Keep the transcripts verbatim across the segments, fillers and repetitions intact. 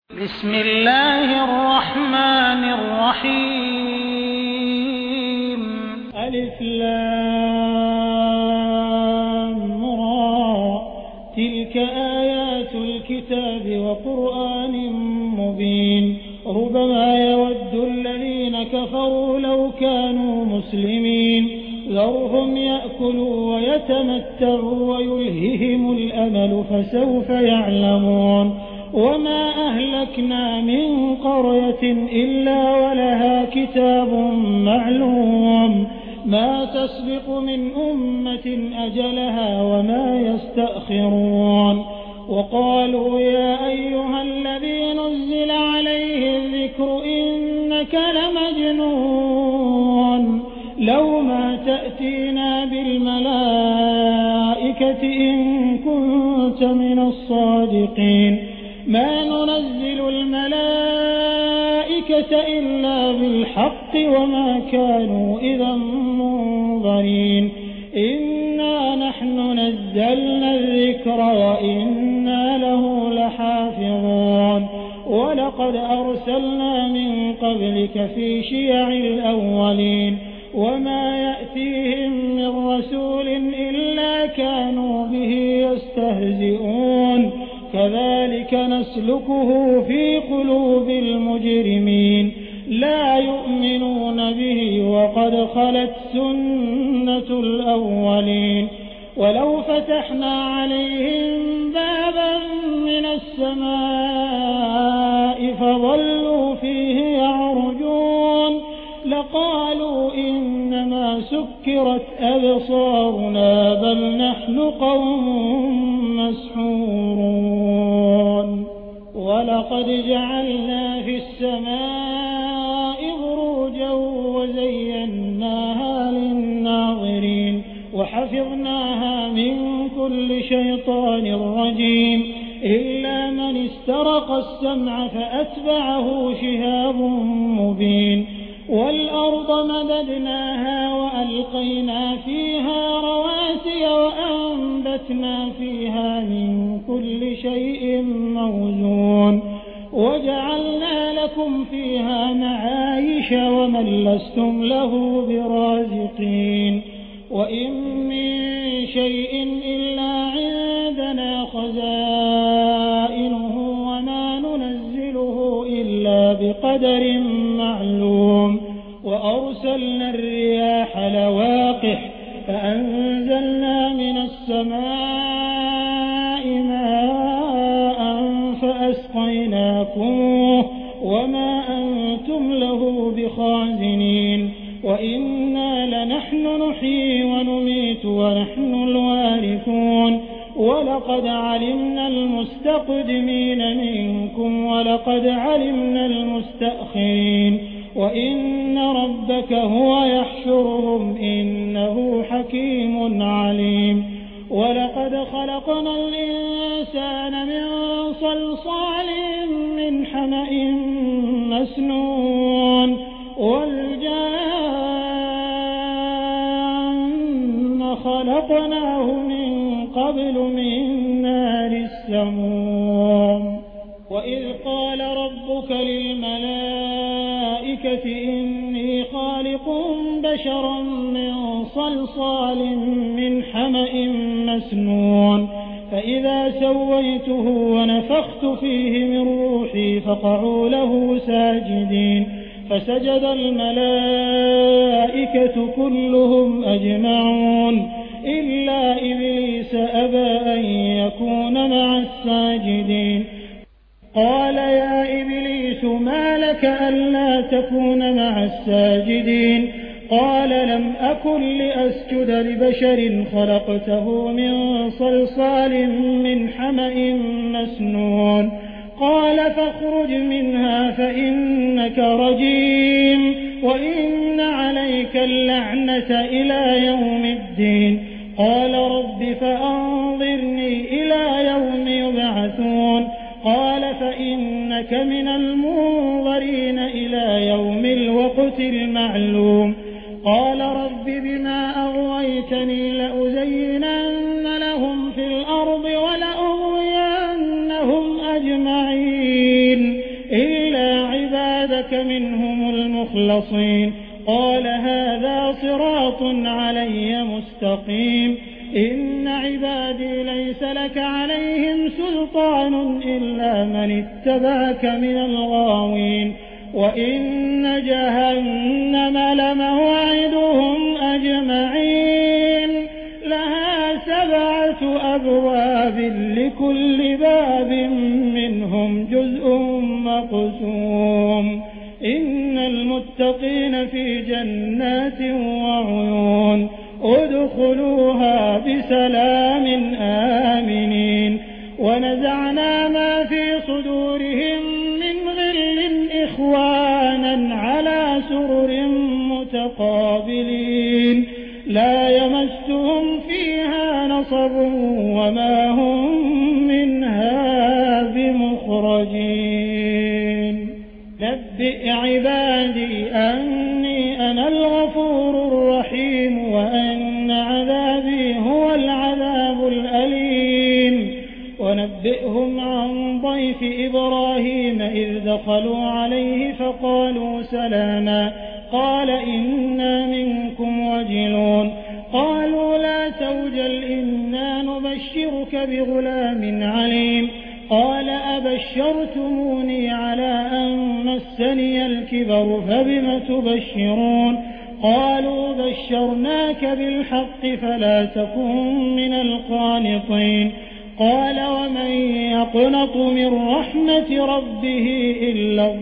بسم الله الرحمن الرحيم ألف لام را تلك آيات الكتاب وقرآن مبين ربما يود الذين كفروا لو كانوا مسلمين ذرهم يأكلوا ويتمتعوا ويلههم الأمل فسوف يعلمون وما أهلكنا من قرية إلا ولها كتاب معلوم ما تسبق من أمة أجلها وما يستأخرون وقالوا يا أيها الذي نزل عليه الذكر إنك لمجنون لو ما تأتينا بالملائكة إن كنت من الصادقين ما ننزل الملائكة إلا بالحق وما كانوا إذا منظرين إنا نحن نزلنا الذكر وإنا له لحافظون ولقد أرسلنا من قبلك في شيع الأولين وما يأتيهم من رسول إلا كانوا به يستهزئون كذلك نسلكه في قلوب المجرمين لا يؤمنون به وقد خلت سنة الأولين ولو فتحنا عليهم بابا من السماء فظلوا فيه يعرجون لقالوا إنما سكرت أبصارنا بل نحن قوم مسحورون ولقد جعلنا في السماء بروجا وزيناها للناظرين وحفظناها من كل شيطان رجيم إلا من استرق السمع فأتبعه شهاب مبين والأرض مددناها وألقينا فيها رواسي وأنبتنا فيها من كل شيء موزون وجعلنا لكم فيها معايش ومن لستم له برازقين وإن من شيء إلا عندنا خزائنه وما ننزله إلا بقدر معلوم وأرسلنا الرياح لواقح فأنزلنا من السماء ماء فأسقيناكموه وما أنتم له بخازنين وإنا لنحن نحيي ونميت ونحن الوارثون ولقد علمنا المستقدمين منكم ولقد علمنا المستأخرين وإن ربك هو يحشرهم إنه حكيم عليم ولقد خلقنا الإنسان من صلصال من حمأ مسنون والجان خلقناه من قبل من نار السموم وإذ قال ربك للملائكة إني خالق بشرا من صلصال من حمأ مسنون فإذا سويته ونفخت فيه من روحي فقعوا له ساجدين فسجد الملائكة كلهم أجمعون إلا إبليس أبى أن يكون مع الساجدين قال يا إبليس ما لك ألا تكون مع الساجدين قال لم أكن لأسجد لبشر خلقته من صلصال من حمأ مسنون قال فاخرج منها فإنك رجيم وإن عليك اللعنة إلى يوم الدين قال رب فأنظرني إلى يوم يبعثون قال فإنك من المنظرين إلى يوم الوقت المعلوم قال رب بما أغويتني لأزينن لهم في الأرض ولأغوينهم أجمعين اتبعك منهم المخلصين قال هذا صراط علي مستقيم إن عبادي ليس لك عليهم سلطان إلا من اتبعك من الغاوين وإن جهنم لموعدهم أجمعين لها سبعة أبواب لكل باب منهم جزء مقسوم إن المتقين في جنات وعيون ادخلوها بسلام آمنين ونزعنا ما في صدورهم من غل إخوانا على سرر متقابلين لا يمسهم فيها نصب وما هم منها بمخرجين نبئ عبادي أني أنا الغفور الرحيم وأن عذابي هو العذاب الأليم ونبئهم عن ضيف إبراهيم إذ دخلوا عليه فقالوا سلاما قال إنا منكم وجلون قالوا لا توجل إنا نبشرك بغلام عليم قال أبشرتموني على أن مسني الكبر فبم تبشرون قالوا بشرناك بالحق فلا تكن من القانطين قال ومن يقنط من رحمة ربه إلا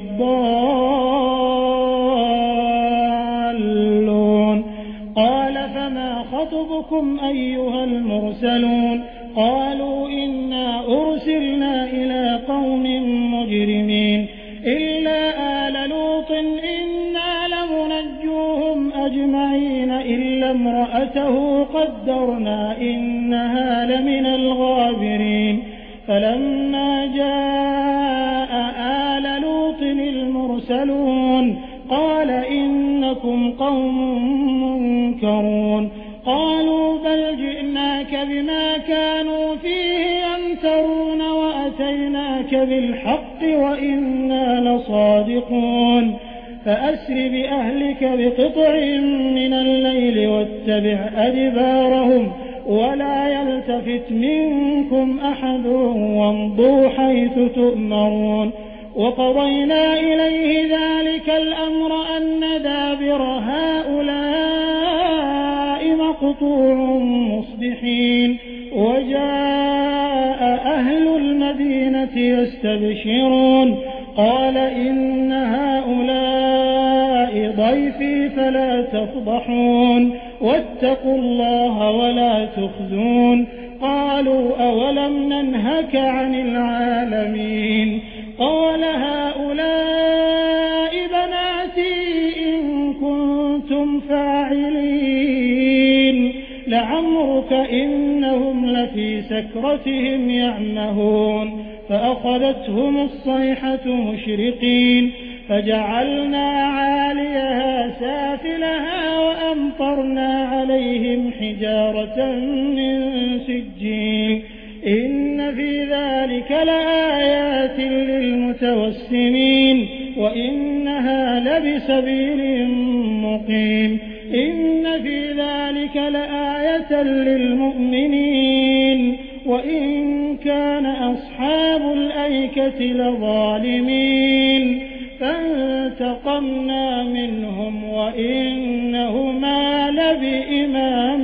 الضالون قال فما خطبكم أيها المرسلون قالوا إنا أرسلنا إلى قوم مجرمين إلا آل لوط إنا لمنجوهم أجمعين إلا امرأته قدرنا إنها لمن الغابرين فلما جاء آل لوط المرسلون قال إنكم قوم منكرون قالوا بل جئناك بما كانوا فيه يمترون وأتيناك بالحق وإنا لصادقون فأسر بأهلك بقطع من الليل واتبع أدبارهم ولا يلتفت منكم أحد وامضوا حيث تؤمرون وقضينا إليه ذلك الأمر أن دابر هؤلاء مقطوع مصبحين وجاء أهل المدينة يستبشرون قال إن هؤلاء ضيفي فلا تفضحون واتقوا الله ولا تخزون قالوا أولم ننهك عن العالمين قال هؤلاء بناتي إن كنتم فاعلين لعمرك إنهم لفي سكرتهم يعمهون فأخذتهم الصيحة مشرقين فجعلنا عاليها سافلها وأمطرنا عليهم حجارة من سجيل إن في ذلك لآيات للمتوسمين وإنها لبسبيل مقيم إن في ذلك لآية للمؤمنين وإن كان أصحاب الأيكة لظالمين فانتقمنا منهم وإنهما لبإمام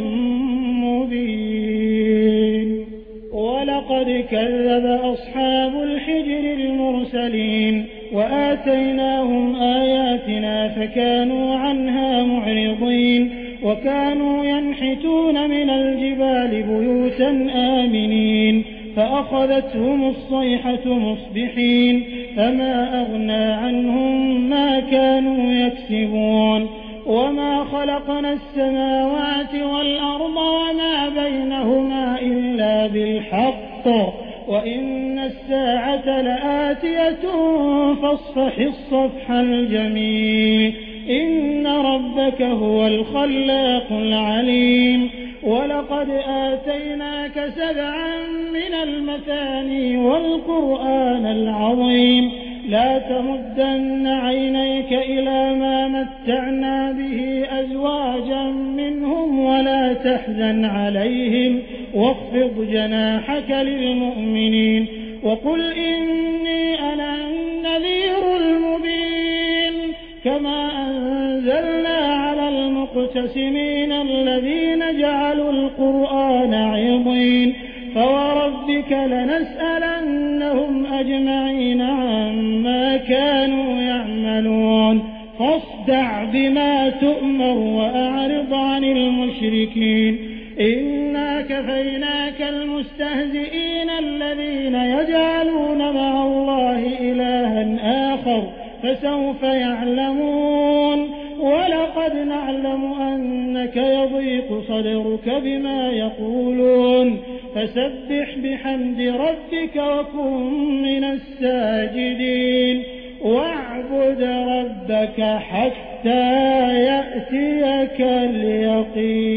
مبين ولقد كذب أصحاب الحجر المرسلين وآتيناهم آياتنا فكانوا عنها معرضين وكانوا ينحتون من الجبال بيوتا آمنين فأخذتهم الصيحة مصبحين فما أغنى عنهم ما كانوا يكسبون وما خلقنا السماوات والأرض وما بينهما إلا بالحق وإن الساعة لآتية فاصفح الصفح الجميل إن ربك هو الخلاق العليم ولقد آتيناك سبعا من المثاني والقرآن العظيم لا تمدن عينيك إلى ما متعنا به أزواجا منهم ولا تحزن عليهم واخفض جناحك للمؤمنين وقل إني أنا النذير المبين كما أنزلنا على المقتسمين الذين جعلوا القرآن عضين فوربك لنسألنهم أجمعين عما كانوا يعملون فاصدع بما تؤمر وأعرض عن المشركين إنا كفيناك المستهزئين الذين يجعلون مع الله إلها آخر فسوف يعلمون ولقد نعلم أنك يضيق صدرك بما يقولون فسبح بحمد ربك وكن من الساجدين واعبد ربك حتى يأتيك اليقين.